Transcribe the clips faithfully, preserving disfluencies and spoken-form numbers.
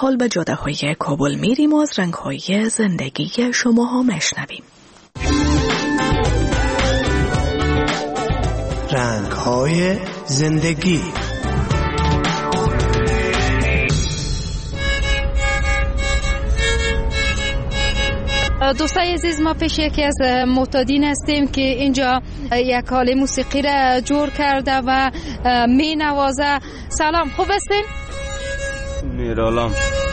حال به جاده های کابل میریم و از رنگ های زندگی شما ها مشنویم. رنگ های زندگی. دوستای عزیز، ما پیش یکی از معتادین هستیم که اینجا یک حال موسیقی را جور کرده و می نوازه. سلام، خوب هستین؟ میرالم.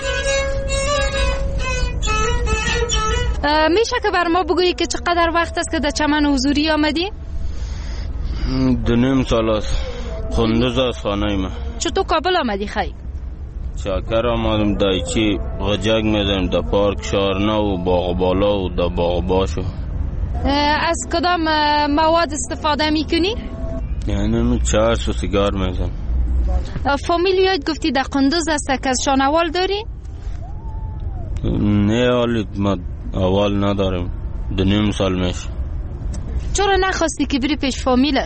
میشه که بر ما بگویی که چقدر وقت است که در چمن حضوری آمدی؟ دو نیم سال است. قندوز از خانه ما. چطور کابل آمدی خیلی؟ چاکر آمدم دایچی غجک میدم در پارک شارنا و باغ بالا و در باغ باشو. از کدام مواد استفاده میکنی؟ یعنی می چرس و سیگار میزن. فامیلیات گفتی در قندوز است که از شانوال داری؟ نه حالی ما اول نداریم. دو نیم سال میشه. چرا نخواستی که بری پیش فامیلت؟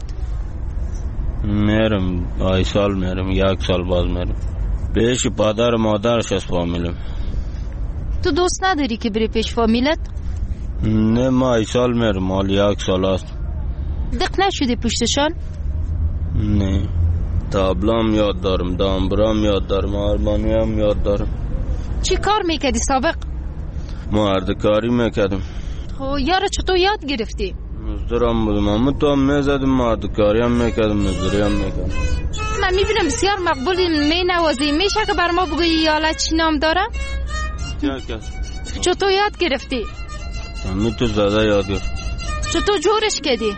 میرم آی سال میرم، یک سال باز میرم پیش پدر مادرش از فامیلم. تو دوست نداری که بری پیش فامیلت؟ نه ما ای سال میرم، مال یک سال است. دق نشدی پشتشان؟ نه. تابلام یاد دارم، دامبرام یاد دارم، آرمانی هم یاد دارم. چی کار میکردی سابق؟ مردکاری میکردم. خو یارو چطور یاد گرفتی؟ مزدورم بودم، اما تو هم میزدم، مردکاری هم میکردم، مزدوری هم میکردم. من میبینم بسیار مقبولی می نوازی. میشه که بر ما بگویی یالا چی نام داره؟ چه کس؟ چطور یاد گرفتی؟ اما تو زده یاد گرفت. چطور جورش کردی؟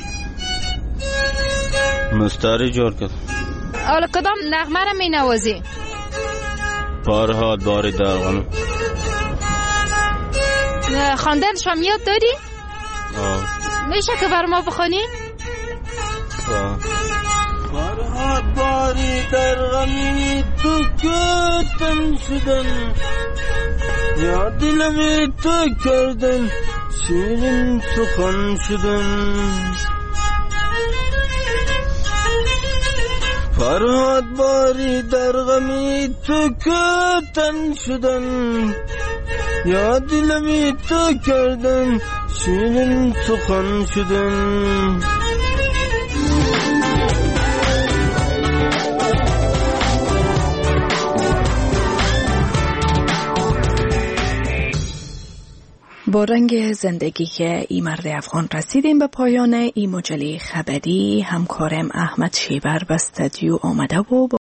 مستری جور کرد. حالا کدام نغمه را می نوازی؟ فرهاد باری درغمه. خواندنش هم یاد داری؟ آه. میشه که بر ما بخونی؟ آه. فرهاد باری درغمی تو کتن شدن، یا دلمی تو کردن شیرین سخن شدن. فرهاد باری درغمی تو کتن شدن، یا دلمی تو کردن شیرین سخن شدن. با رنگ زندگی ای مرد افغان رسیدیم به پایان ای مجله خبری. همکارم احمد شیبر به استودیو آمده و